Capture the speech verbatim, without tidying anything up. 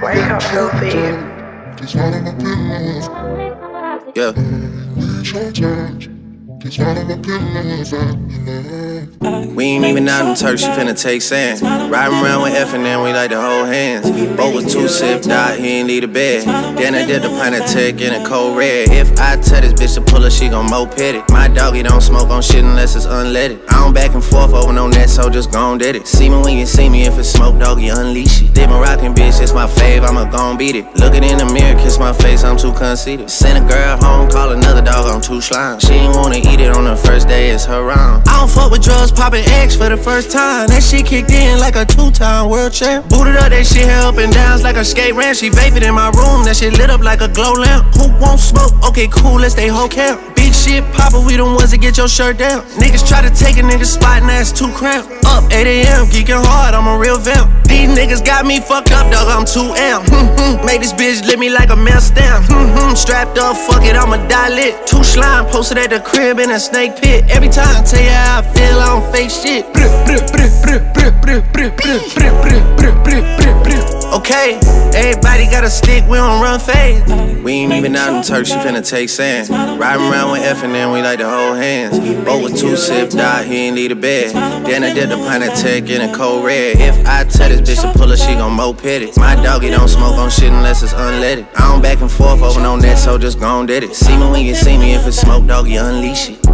Wake up, filthy. Yeah. We ain't even out in Turks, she finna take sand. Riding around with F and then we like to hold hands. Both was two sipped out, he ain't need a bed. Then I did the pint of tech in a cold red. If I tell this bitch to pull her, she gon' moped it. My doggy don't smoke on shit unless it's unleaded. I don't back and forth over no net, so just gon' did it. See me when you see me, if it's smoke, doggy, unleash it. Did my rockin' bitch, it's my fave, I'ma gon' beat it. Lookin' in the mirror, kiss my face, I'm too conceited. Send a girl home, call another dog, I'm too slime. She ain't wanna eat it on the first day, it's her round. I don't fuck with drugs, poppin' X for the first time. That shit kicked in like a two-time world champ. Booted up, that shit hair up and downs like a skate ramp. She vapid in my room, that shit lit up like a glow lamp. Who won't smoke? Okay, cool, let's stay whole camp. Big shit popper, we the ones that get your shirt down. Niggas try to take a nigga's spot and that's too cramped. Up eight A M, geeking hard, I'm a real vamp. These niggas got me fucked up, dog, I'm too amp. Make this bitch lit me like a mail stamp. Strapped up, fuck it, I'ma die lit. Two slime posted at the crib in a snake pit. Every time I tell you how I feel, I don't fake shit. Okay, everybody got a stick, we don't run fade. We ain't even out in Turks, she finna take sand. Riding around with F and then we like to hold hands. Both with two sipped out, he ain't need a bed. Then I did the pint of tech in a cold red. If I tell this bitch to pull her, she gon' moped it. My doggy don't smoke on shit unless it's unleaded. I don't back and forth over no net, so just gon' did it. See me when you see me, if it's smoke, doggy, unleash it.